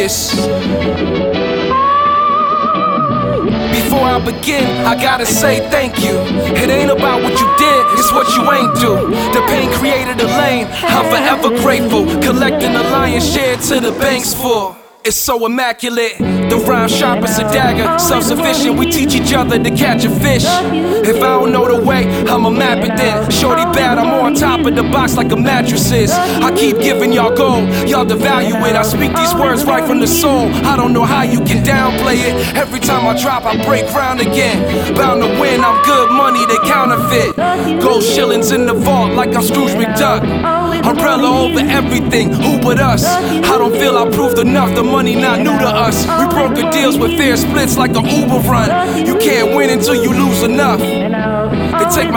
genius. Before I begin, I gotta say thank you. It ain't about what you did, it's what you ain't do. The pain created a lane, I'm forever grateful. Collecting the lion's share till the bank's full. It's so immaculate, the rhyme sharp as a dagger. Self-sufficient, we teach each other to catch a fish. If I don't know the way, I'ma map it then. Shorty bad, I'm on top of the box like a mattress is. I keep giving y'all gold, y'all devalue it. I speak these words right from the soul. I don't know how you can downplay it. Every time I drop, I break ground again. Bound to win, I'm good money, they counterfeit. Gold shillings in the vault like I'm Scrooge McDuck. Umbrella over everything, who but us? I don't feel I proved enough, the money not new to us. We broker deals with fair splits like an Uber run. You can't win until you lose enough. They take my